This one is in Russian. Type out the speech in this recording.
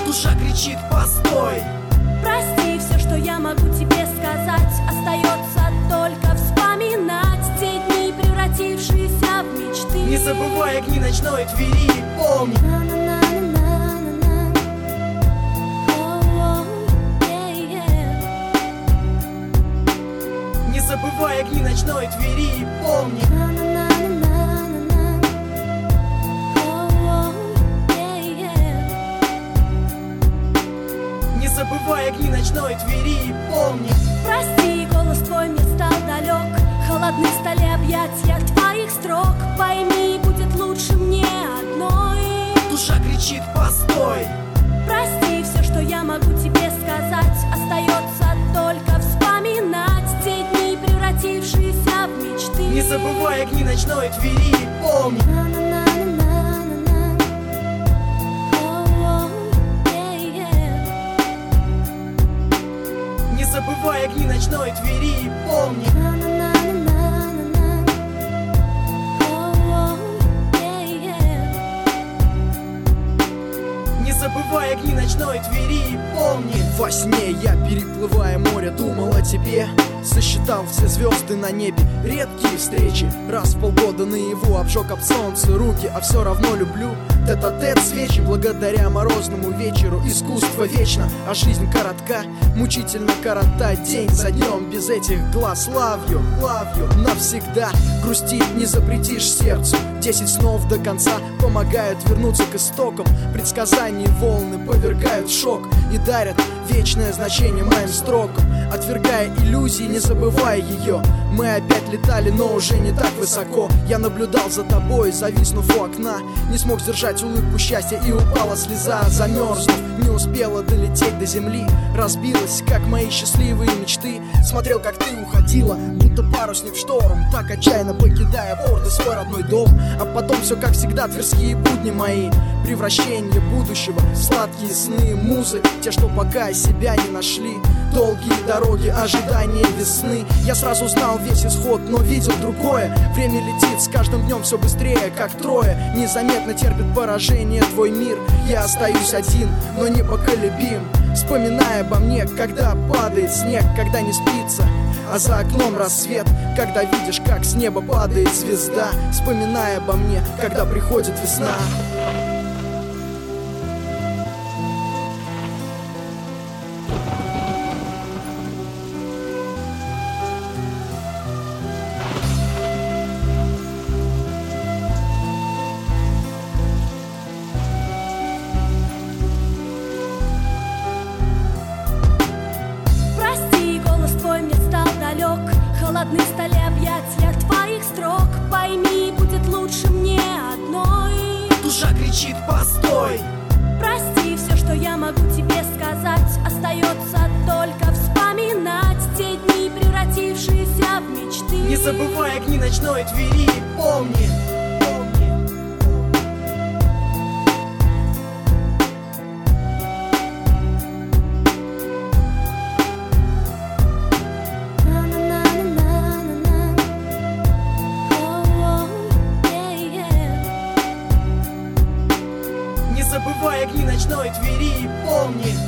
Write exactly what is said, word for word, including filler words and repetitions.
душа кричит постой. Прости, все, что я могу тебе сказать, остается только вспоминать те дни, превратившиеся в мечты. Не забывай огни ночной Твери, помни. Не забывай огни ночной Твери, помни. Не забывай огни ночной Твери, помни. Прости, голос твой мне стал далек, холодны стали объятия твоих строк. Пойми, будет лучше мне одной. Душа кричит постой. Прости, все, что я могу тебе сказать, остается только вспоминать те дни, превратившиеся в мечты. Не забывай огни ночной Твери, помни. Не забывай огни ночной Твери, помни. Не забывай огни ночной Твери, помни. Во сне я, переплывая море, думал о тебе. Сосчитал все звезды на небе, редкие встречи. Раз в полгода наяву обжег об солнце руки, а все равно люблю тет-а-тет свечи. Благодаря морозному вечеру искусство вечно, а жизнь коротка, мучительно коротка. День за днем без этих глаз. Love you, love you, навсегда. Грустить не запретишь сердцу. Десять снов до конца помогают вернуться к истокам. Предсказания волны повергают в шок и дарят вечное значение моим строкам. Отвергая иллюзии, не забывая ее. Мы опять летали, но уже не так высоко. Я наблюдал за тобой, зависнув у окна. Не смог сдержать улыбку счастья, и упала слеза. Замерзнув, не успела долететь до земли. Разбилась, как мои счастливые мечты. Смотрел, как ты уходила, будто парусник в шторм, так отчаянно покидая порт и свой родной дом. А потом все как всегда, тверские будни мои. Превращение будущего, сладкие сны, музы, те, что пока себя не нашли. Долгие дороги, ожидания весны. Я сразу знал весь исход, но видел другое. Время летит с каждым днем все быстрее, как трое. Незаметно терпит поражение твой мир. Я остаюсь один, но непоколебим, вспоминая обо мне, когда падает снег, когда не спится, а за окном рассвет. Когда видишь, как с неба падает звезда, вспоминая обо мне, когда приходит весна. Холодны стали объятия твоих строк. Пойми, будет лучше мне одной. Душа кричит постой. Прости, все, что я могу тебе сказать, остается только вспоминать те дни, превратившиеся в мечты. Не забывай огни ночной Твери, помни. Не забывай огни ночной Твери, помни.